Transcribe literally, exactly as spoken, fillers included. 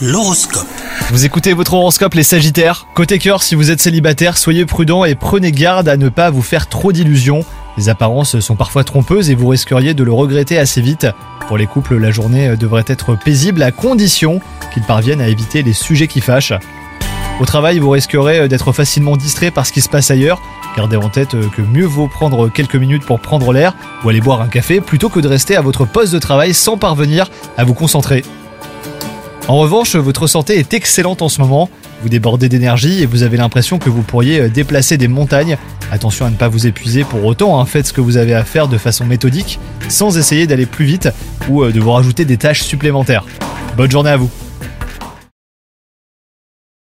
L'horoscope. Vous écoutez votre horoscope les Sagittaires. Côté cœur, si vous êtes célibataire, soyez prudent et prenez garde à ne pas vous faire trop d'illusions. Les apparences sont parfois trompeuses et vous risqueriez de le regretter assez vite. Pour les couples, la journée devrait être paisible à condition qu'ils parviennent à éviter les sujets qui fâchent. Au travail, vous risquerez d'être facilement distrait par ce qui se passe ailleurs. Gardez en tête que mieux vaut prendre quelques minutes pour prendre l'air ou aller boire un café plutôt que de rester à votre poste de travail sans parvenir à vous concentrer. En revanche, votre santé est excellente en ce moment, vous débordez d'énergie et vous avez l'impression que vous pourriez déplacer des montagnes. Attention à ne pas vous épuiser pour autant, hein. Faites ce que vous avez à faire de façon méthodique, sans essayer d'aller plus vite ou de vous rajouter des tâches supplémentaires. Bonne journée à vous.